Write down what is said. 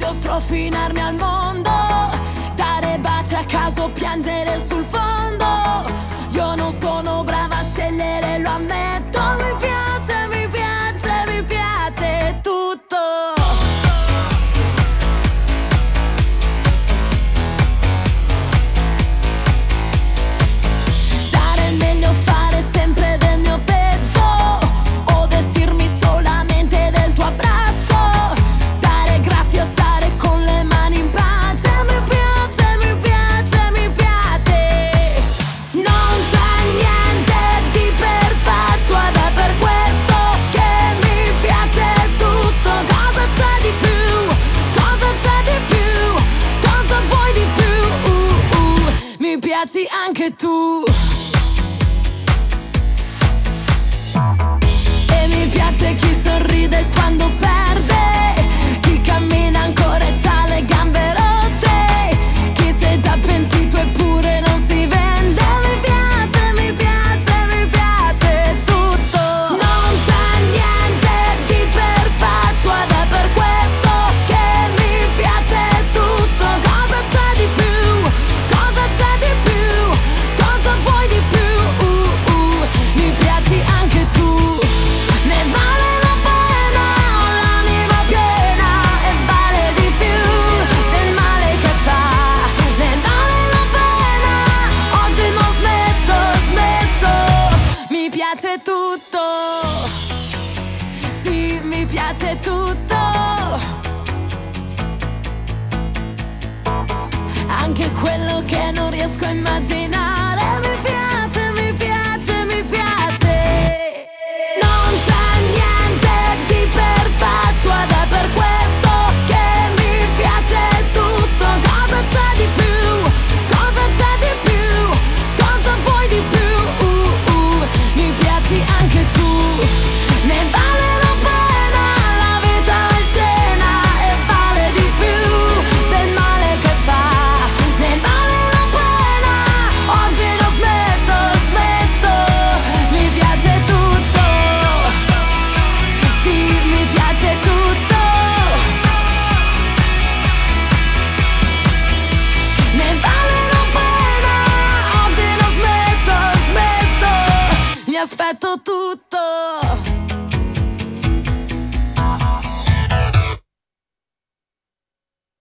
voglio strofinarmi al mondo, dare baci a caso, piangere sul fondo. Io non sono brava a scegliere, lo ammetto. Mi piace, mi piace, mi piace tutto. Dare il meglio, fare sempre del mio peggio, o vestirmi solamente del tuo abbraccio, dare graffio, stare con le mani in pace. Mi piace, mi piace, mi piace. Non c'è niente di perfetto ed è per questo che mi piace tutto. Cosa c'è di più? Cosa c'è di più? Cosa vuoi di più? Mi piaci anche tu. E mi piace chi sorride quando perde, chi cammina ancora e c'ha le gambe rotte, chi si è già pentito eppure non si vende. Mi piace, mi piace, mi piace tutto. Non c'è niente di perfetto ed è per questo che mi piace tutto. Cosa c'è di più? Cosa c'è di più? Cosa vuoi di più? Mi piaci anche tu. Ne vale la pena, ho l'anima piena e vale di più del male che fa. Ne vale la pena, oggi non smetto, smetto. Mi piace tutto. Sì, mi piace tutto. Anche quello che non riesco a immaginare. Mi piace, mi piace, mi piace. Non c'è niente di perfetto ed è per questo che mi piace tutto. Cosa c'è di più? Cosa c'è di più? Cosa vuoi di più? Mi piaci anche tu. Ne vale la pena, la vita è scena e vale di più del male che fa. Ne vale la pena, oggi non smetto, smetto. Mi piace tutto. Sì, mi piace tutto. Ne vale la pena, oggi non smetto, smetto. Mi aspetto tutto.